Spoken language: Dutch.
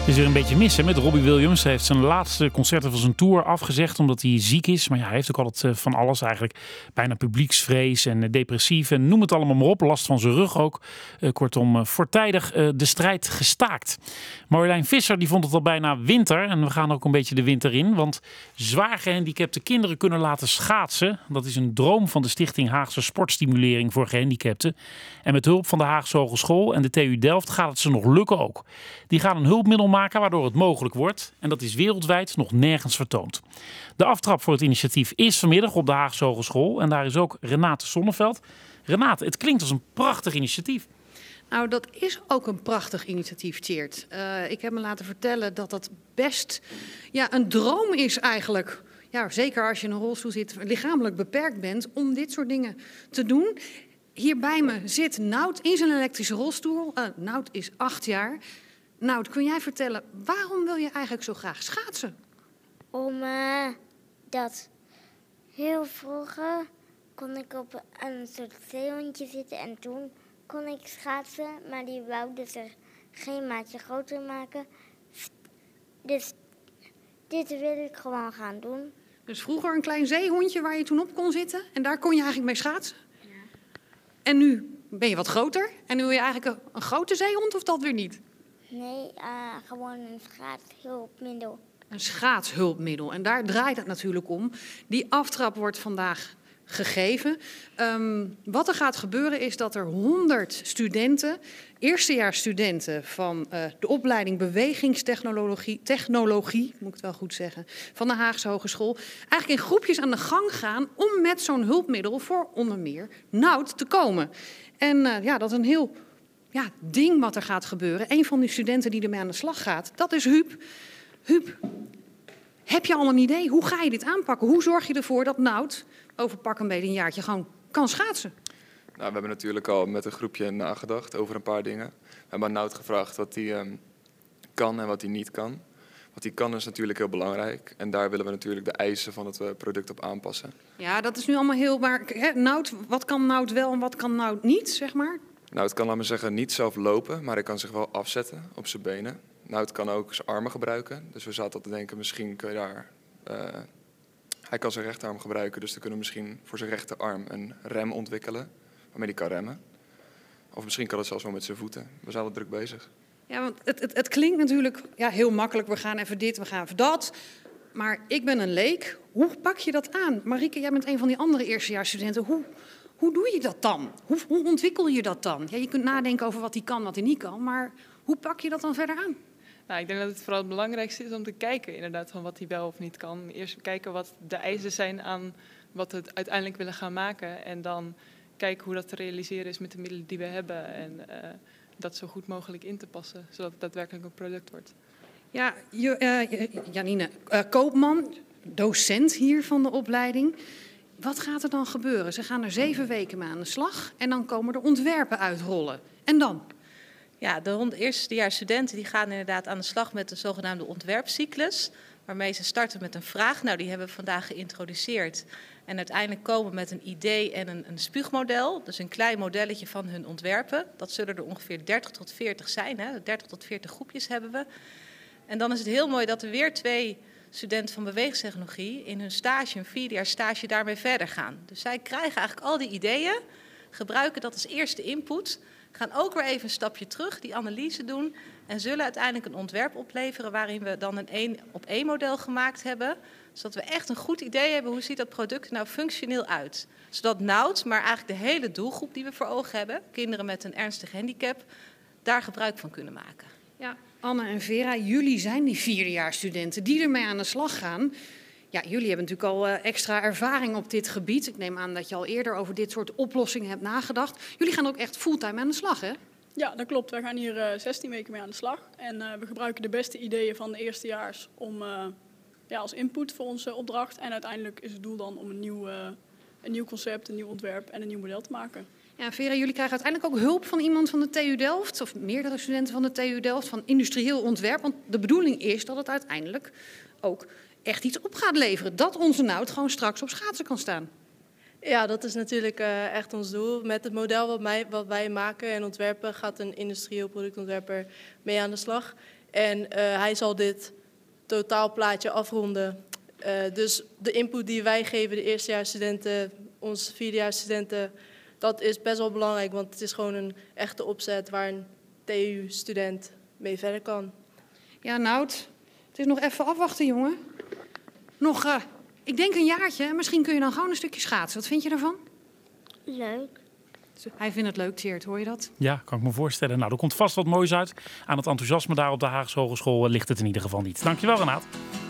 is weer een beetje mis met Robbie Williams. Hij heeft zijn laatste concerten van zijn tour afgezegd omdat hij ziek is. Maar ja, hij heeft ook altijd van alles eigenlijk. Bijna publieksvrees en depressief en noem het allemaal maar op. Last van zijn rug ook. Kortom, voortijdig de strijd gestaakt. Marjolein Visser die vond het al bijna winter. En we gaan ook een beetje de winter in. Want zwaar gehandicapte kinderen kunnen laten schaatsen. Dat is een droom van de Stichting Haagse Sportstimulering voor Gehandicapten. En met hulp van de Haagse Hogeschool en de TU Delft gaat het ze nog lukken ook. Die gaan een hulpmiddel maken waardoor het mogelijk wordt. En dat is wereldwijd nog nergens vertoond. De aftrap voor het initiatief is vanmiddag op de Haagse Hogeschool. En daar is ook Renate Sonneveld. Renate, het klinkt als een prachtig initiatief. Nou, dat is ook een prachtig initiatief, Tjeerd. Ik heb me laten vertellen dat dat best een droom is eigenlijk. Ja, zeker als je in een rolstoel zit, lichamelijk beperkt bent, om dit soort dingen te doen. Hier bij me zit Nout in zijn elektrische rolstoel. Nout is 8 jaar. Nout, kun jij vertellen, waarom wil je eigenlijk zo graag schaatsen? Dat heel vroeger kon ik op een soort zeehondje zitten en toen kon ik schaatsen, maar die wouden ze geen maatje groter maken. Dus dit wil ik gewoon gaan doen. Dus vroeger een klein zeehondje waar je toen op kon zitten en daar kon je eigenlijk mee schaatsen? Ja. En nu ben je wat groter en nu wil je eigenlijk een grote zeehond of dat weer niet? Nee, gewoon een schaatshulpmiddel. Een schaatshulpmiddel. En daar draait het natuurlijk om. Die aftrap wordt vandaag gegeven. Wat er gaat gebeuren is dat er 100 studenten, eerstejaarsstudenten van de opleiding Bewegingstechnologie, moet ik het wel goed zeggen, van de Haagse Hogeschool, eigenlijk in groepjes aan de gang gaan om met zo'n hulpmiddel voor onder meer Nout te komen. En dat is een heel ding wat er gaat gebeuren. Een van die studenten die ermee aan de slag gaat, dat is Huub. Huub, heb je al een idee? Hoe ga je dit aanpakken? Hoe zorg je ervoor dat Nout over pak een beetje een jaartje gewoon kan schaatsen? Nou, we hebben natuurlijk al met een groepje nagedacht over een paar dingen. We hebben aan Nout gevraagd wat hij kan en wat hij niet kan. Wat hij kan is natuurlijk heel belangrijk. En daar willen we natuurlijk de eisen van het product op aanpassen. Ja, dat is nu allemaal heel... Maar Nout, wat kan Nout wel en wat kan Nout niet, zeg maar? Nout kan, laten we zeggen, niet zelf lopen, maar hij kan zich wel afzetten op zijn benen. Nout kan ook zijn armen gebruiken. Dus we zaten al te denken, misschien kun je daar... hij kan zijn rechterarm gebruiken, dus dan kunnen we misschien voor zijn rechterarm een rem ontwikkelen, waarmee hij kan remmen. Of misschien kan het zelfs wel met zijn voeten. We zijn al druk bezig. Ja, want het klinkt natuurlijk heel makkelijk. We gaan even dit, we gaan even dat. Maar ik ben een leek. Hoe pak je dat aan? Marieke, jij bent een van die andere eerstejaarsstudenten. Hoe doe je dat dan? Hoe ontwikkel je dat dan? Ja, je kunt nadenken over wat hij kan, wat hij niet kan. Maar hoe pak je dat dan verder aan? Nou, ik denk dat het vooral het belangrijkste is om te kijken inderdaad van wat hij wel of niet kan. Eerst kijken wat de eisen zijn aan wat we uiteindelijk willen gaan maken. En dan kijken hoe dat te realiseren is met de middelen die we hebben. En dat zo goed mogelijk in te passen, zodat het daadwerkelijk een product wordt. Ja, Janine Koopman, docent hier van de opleiding. Wat gaat er dan gebeuren? Ze gaan er 7 weken mee aan de slag en dan komen er ontwerpen uitrollen. En dan? Ja, de eerstejaarsstudenten die gaan inderdaad aan de slag met de zogenaamde ontwerpcyclus. Waarmee ze starten met een vraag. Nou, die hebben we vandaag geïntroduceerd. En uiteindelijk komen met een idee en een spuugmodel. Dus een klein modelletje van hun ontwerpen. Dat zullen er ongeveer 30 tot 40 zijn. Hè? 30 tot 40 groepjes hebben we. En dan is het heel mooi dat er weer 2 studenten van bewegingstechnologie in hun stage, een 4-jaar stage, daarmee verder gaan. Dus zij krijgen eigenlijk al die ideeën, gebruiken dat als eerste input, gaan ook weer even een stapje terug, die analyse doen en zullen uiteindelijk een ontwerp opleveren waarin we dan een 1-op-1 model gemaakt hebben, zodat we echt een goed idee hebben hoe ziet dat product er nou functioneel uit. Zodat Nout, maar eigenlijk de hele doelgroep die we voor ogen hebben, kinderen met een ernstig handicap, daar gebruik van kunnen maken. Ja, Anne en Vera, jullie zijn die 4-jaarsstudenten die ermee aan de slag gaan. Ja, jullie hebben natuurlijk al extra ervaring op dit gebied. Ik neem aan dat je al eerder over dit soort oplossingen hebt nagedacht. Jullie gaan ook echt fulltime aan de slag, hè? Ja, dat klopt. Wij gaan hier 16 weken mee aan de slag. En we gebruiken de beste ideeën van de eerstejaars om, als input voor onze opdracht. En uiteindelijk is het doel dan om een nieuw concept, een nieuw ontwerp en een nieuw model te maken. Ja, Vera, jullie krijgen uiteindelijk ook hulp van iemand van de TU Delft, of meerdere studenten van de TU Delft, van industrieel ontwerp. Want de bedoeling is dat het uiteindelijk ook echt iets op gaat leveren. Dat onze Nout gewoon straks op schaatsen kan staan. Ja, dat is natuurlijk echt ons doel. Met het model wat wij maken en ontwerpen gaat een industrieel productontwerper mee aan de slag. En hij zal dit totaalplaatje afronden. Dus de input die wij geven, de eerstejaarsstudenten, onze vierdejaarsstudenten, dat is best wel belangrijk. Want het is gewoon een echte opzet waar een TU-student mee verder kan. Ja, Nout, het is nog even afwachten, jongen. Nog, ik denk een jaartje. En misschien kun je dan gewoon een stukje schaatsen. Wat vind je daarvan? Leuk. Hij vindt het leuk, Tjeerd. Hoor je dat? Ja, kan ik me voorstellen. Nou, er komt vast wat moois uit. Aan het enthousiasme daar op de Haagse Hogeschool ligt het in ieder geval niet. Dankjewel, Renaat.